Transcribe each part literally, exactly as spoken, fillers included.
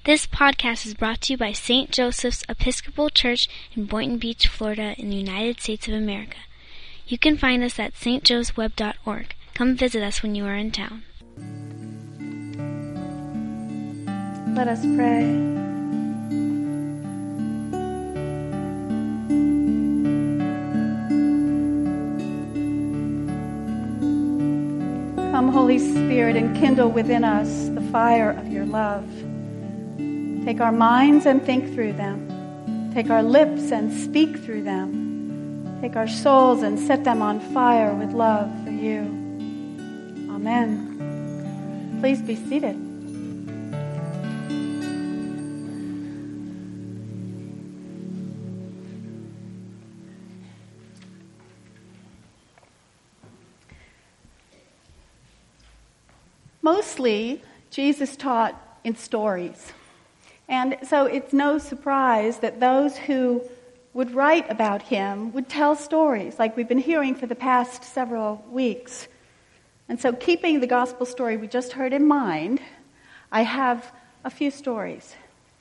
This podcast is brought to you by Saint Joseph's Episcopal Church in Boynton Beach, Florida, in the United States of America. You can find us at s t joes web dot org. Come visit us when you are in town. Let us pray. Come, Holy Spirit, and kindle within us the fire of your love. Take our minds and think through them. Take our lips and speak through them. Take our souls and set them on fire with love for you. Amen. Please be seated. Mostly, Jesus taught in stories. And so it's no surprise that those who would write about him would tell stories, like we've been hearing for the past several weeks. And so keeping the gospel story we just heard in mind, I have a few stories.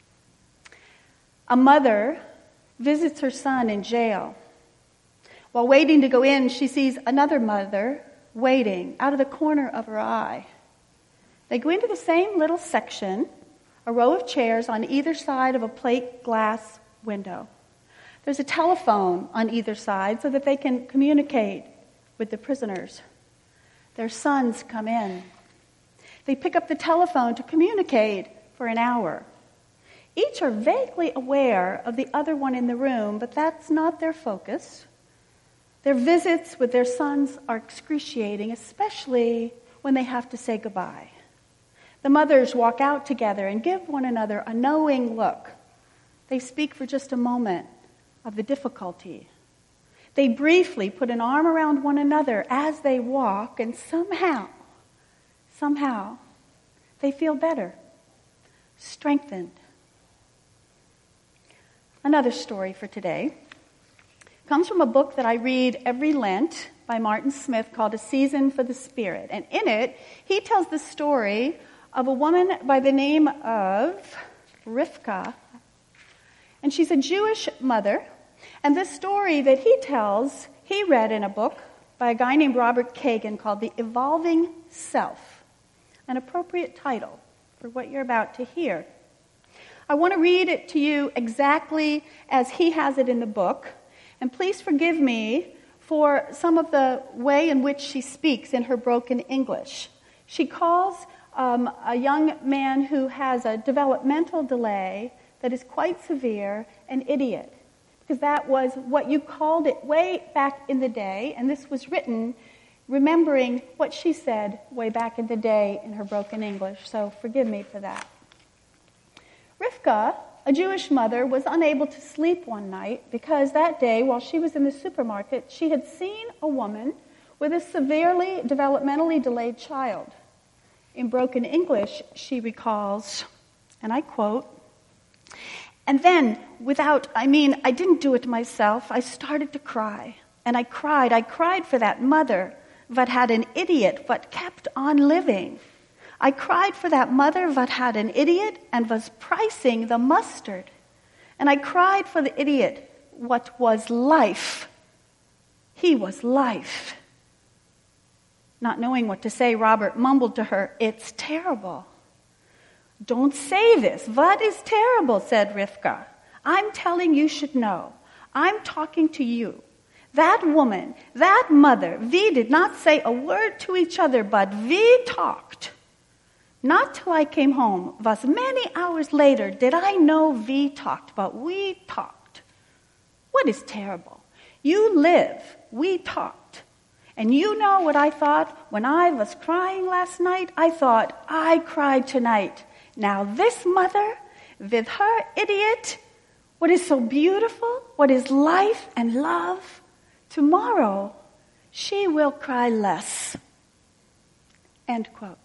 A mother visits her son in jail. While waiting to go in, she sees another mother waiting out of the corner of her eye. They go into the same little section, a row of chairs on either side of a plate glass window. There's a telephone on either side so that they can communicate with the prisoners. Their sons come in. They pick up the telephone to communicate for an hour. Each are vaguely aware of the other one in the room, but that's not their focus. Their visits with their sons are excruciating, especially when they have to say goodbye. The mothers walk out together and give one another a knowing look. They speak for just a moment of the difficulty. They briefly put an arm around one another as they walk, and somehow, somehow, they feel better, strengthened. Another story for today comes from a book that I read every Lent by Martin Smith called A Season for the Spirit. And in it, he tells the story of a woman by the name of Rivka. And she's a Jewish mother. And this story that he tells, he read in a book by a guy named Robert Kagan called The Evolving Self, an appropriate title for what you're about to hear. I want to read it to you exactly as he has it in the book. And please forgive me for some of the way in which she speaks in her broken English. She calls Um, a young man who has a developmental delay that is quite severe an idiot, because that was what you called it way back in the day, and this was written remembering what she said way back in the day in her broken English, so forgive me for that. Rivka, a Jewish mother, was unable to sleep one night because that day, while she was in the supermarket, she had seen a woman with a severely developmentally delayed child. In broken English, she recalls, and I quote, "And then, without, I mean, I didn't do it myself, I started to cry. And I cried, I cried for that mother, what had an idiot, what kept on living. I cried for that mother, what had an idiot, and was pricing the mustard. And I cried for the idiot, what was life. He was life." Not knowing what to say, Robert mumbled to her, "It's terrible." "Don't say this. What is terrible?" said Rivka. "I'm telling you should know. I'm talking to you. That woman, that mother, we did not say a word to each other, but we talked. Not till I came home, was many hours later, did I know we talked, but we talked. What is terrible? You live, we talked. And you know what I thought when I was crying last night? I thought, I cried tonight. Now this mother, with her idiot, what is so beautiful, what is life and love, tomorrow she will cry less." End quote.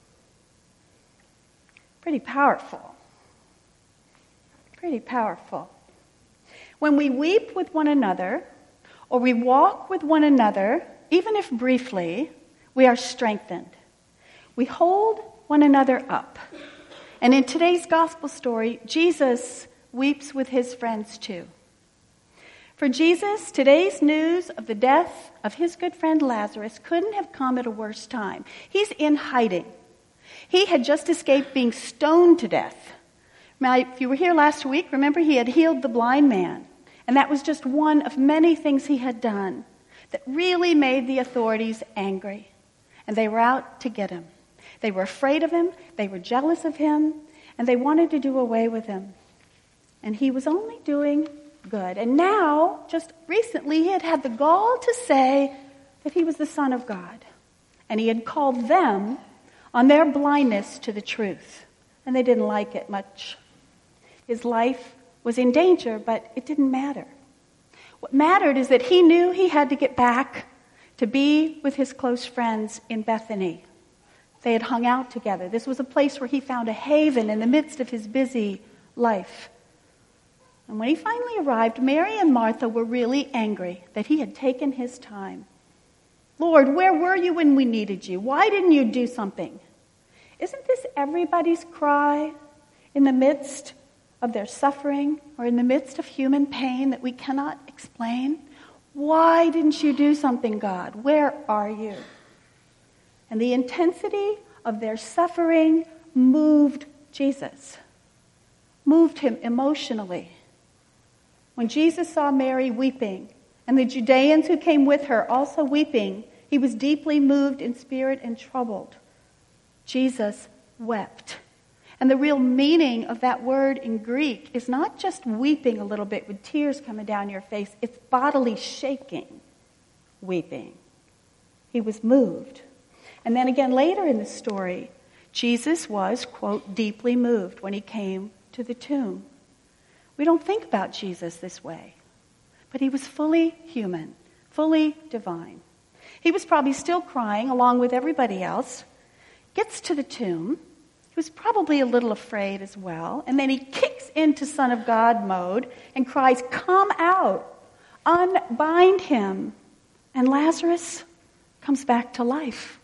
Pretty powerful. Pretty powerful. When we weep with one another, or we walk with one another, even if briefly, we are strengthened. We hold one another up. And in today's gospel story, Jesus weeps with his friends too. For Jesus, today's news of the death of his good friend Lazarus couldn't have come at a worse time. He's in hiding. He had just escaped being stoned to death. Now, if you were here last week, remember he had healed the blind man. And that was just one of many things he had done that really made the authorities angry. And they were out to get him. They were afraid of him, they were jealous of him, and they wanted to do away with him. And he was only doing good. And now, just recently, he had had the gall to say that he was the Son of God. And he had called them on their blindness to the truth. And they didn't like it much. His life was in danger, but it didn't matter. What mattered is that he knew he had to get back to be with his close friends in Bethany. They had hung out together. This was a place where he found a haven in the midst of his busy life. And when he finally arrived, Mary and Martha were really angry that he had taken his time. Lord, where were you when we needed you? Why didn't you do something? Isn't this everybody's cry in the midst of their suffering or in the midst of human pain that we cannot explain? Why didn't you do something, God? Where are you? And the intensity of their suffering moved Jesus, moved him emotionally. When Jesus saw Mary weeping, and the Judeans who came with her also weeping, he was deeply moved in spirit and troubled. Jesus wept. And the real meaning of that word in Greek is not just weeping a little bit with tears coming down your face. It's bodily shaking, weeping. He was moved. And then again later in the story, Jesus was, quote, deeply moved when he came to the tomb. We don't think about Jesus this way. But he was fully human, fully divine. He was probably still crying along with everybody else. Gets to the tomb. He was probably a little afraid as well. And then he kicks into Son of God mode and cries, "Come out, unbind him." And Lazarus comes back to life.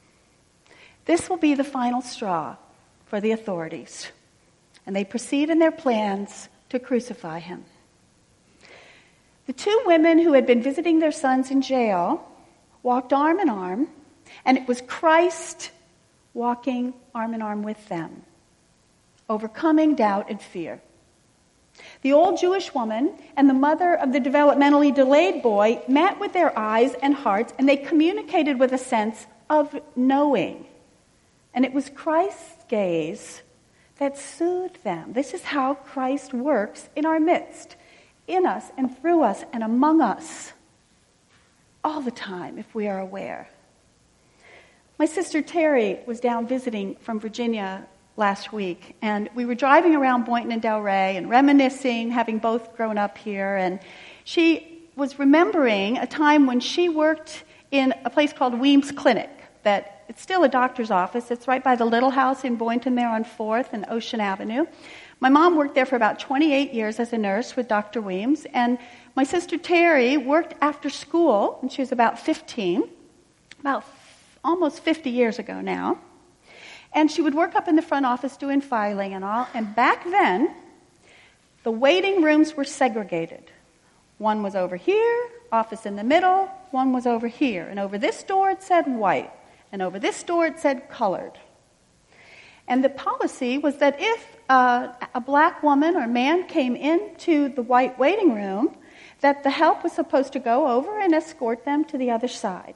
This will be the final straw for the authorities. And they proceed in their plans to crucify him. The two women who had been visiting their sons in jail walked arm in arm, and it was Christ walking arm in arm with them, overcoming doubt and fear. The old Jewish woman and the mother of the developmentally delayed boy met with their eyes and hearts, and they communicated with a sense of knowing. And it was Christ's gaze that soothed them. This is how Christ works in our midst, in us and through us and among us, all the time, if we are aware. My sister Terry was down visiting from Virginia last week, and we were driving around Boynton and Delray and reminiscing, having both grown up here, and she was remembering a time when she worked in a place called Weems Clinic, that it's still a doctor's office. It's right by the Little House in Boynton there on fourth and Ocean Avenue. My mom worked there for about twenty-eight years as a nurse with Doctor Weems, and my sister Terry worked after school when she was about fifteen, about f- almost fifty years ago now. And she would work up in the front office doing filing and all. And back then, the waiting rooms were segregated. One was over here, office in the middle, one was over here. And over this door it said white, and over this door it said colored. And the policy was that if uh, a black woman or man came into the white waiting room, that the help was supposed to go over and escort them to the other side.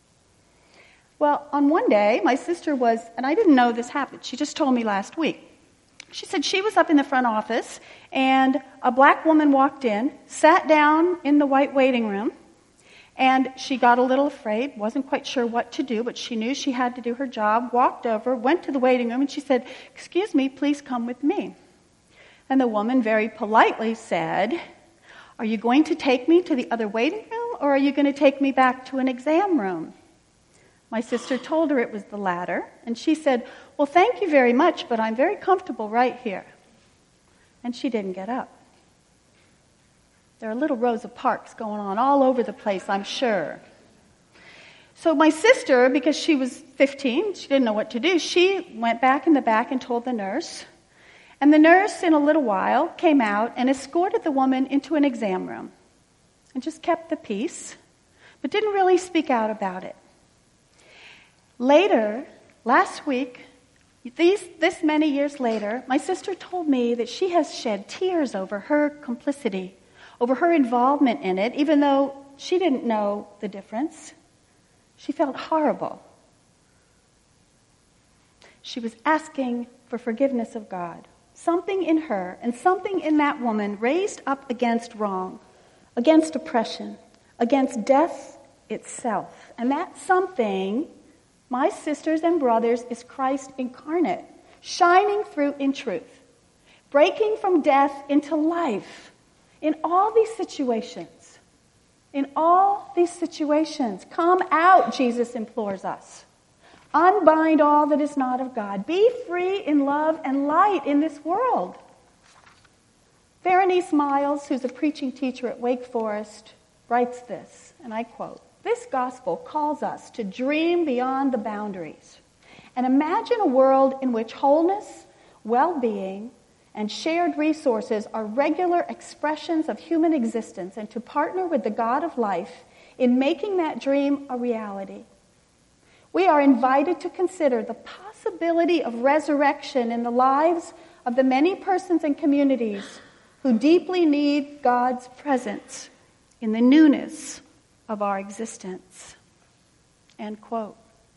Well, on one day, my sister was, and I didn't know this happened, she just told me last week. She said she was up in the front office, and a black woman walked in, sat down in the white waiting room, and she got a little afraid, wasn't quite sure what to do, but she knew she had to do her job, walked over, went to the waiting room, and she said, "Excuse me, please come with me." And the woman very politely said, "Are you going to take me to the other waiting room, or are you going to take me back to an exam room?" My sister told her it was the latter, and she said, "Well, thank you very much, but I'm very comfortable right here." And she didn't get up. There are little Rosa Parks going on all over the place, I'm sure. So my sister, because she was fifteen, she didn't know what to do, she went back in the back and told the nurse. And the nurse, in a little while, came out and escorted the woman into an exam room and just kept the peace, but didn't really speak out about it. Later, last week, these, this many years later, my sister told me that she has shed tears over her complicity, over her involvement in it, even though she didn't know the difference. She felt horrible. She was asking for forgiveness of God. Something in her and something in that woman raised up against wrong, against oppression, against death itself. And that something, my sisters and brothers, is Christ incarnate, shining through in truth, breaking from death into life. In all these situations, in all these situations, come out, Jesus implores us. Unbind all that is not of God. Be free in love and light in this world. Berenice Miles, who's a preaching teacher at Wake Forest, writes this, and I quote, "This gospel calls us to dream beyond the boundaries and imagine a world in which wholeness, well-being, and shared resources are regular expressions of human existence, and to partner with the God of life in making that dream a reality. We are invited to consider the possibility of resurrection in the lives of the many persons and communities who deeply need God's presence in the newness of our existence." End quote.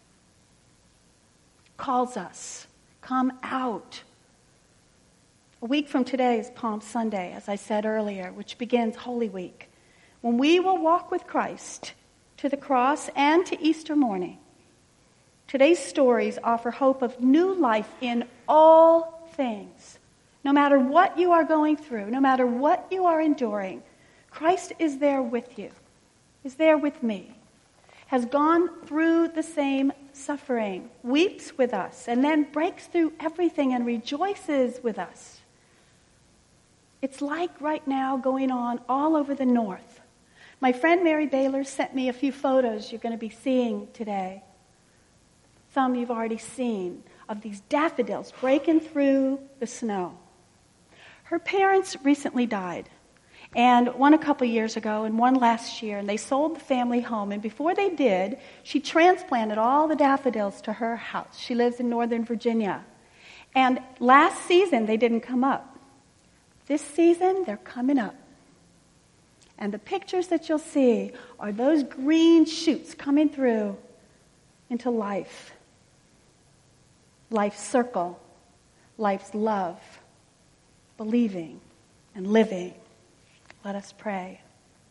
Calls us, come out. A week from today is Palm Sunday, as I said earlier, which begins Holy Week, when we will walk with Christ to the cross and to Easter morning. Today's stories offer hope of new life in all things. No matter what you are going through, no matter what you are enduring, Christ is there with you, is there with me, has gone through the same suffering, weeps with us, and then breaks through everything and rejoices with us. It's like right now going on all over the north. My friend Mary Baylor sent me a few photos you're going to be seeing today. Some you've already seen, of these daffodils breaking through the snow. Her parents recently died, and one a couple years ago and one last year, and they sold the family home, and before they did, she transplanted all the daffodils to her house. She lives in Northern Virginia. And last season, they didn't come up. This season, they're coming up. And the pictures that you'll see are those green shoots coming through into life. Life's circle, life's love, believing and living. Let us pray.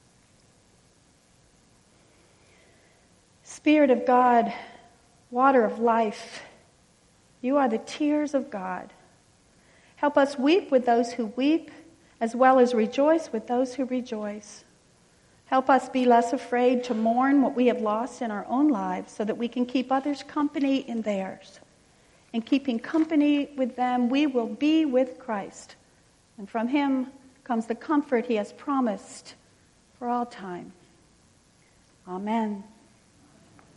Spirit of God, water of life, you are the tears of God. Help us weep with those who weep, as well as rejoice with those who rejoice. Help us be less afraid to mourn what we have lost in our own lives, so that we can keep others company in theirs. In keeping company with them, we will be with Christ. And from him comes the comfort he has promised for all time. Amen.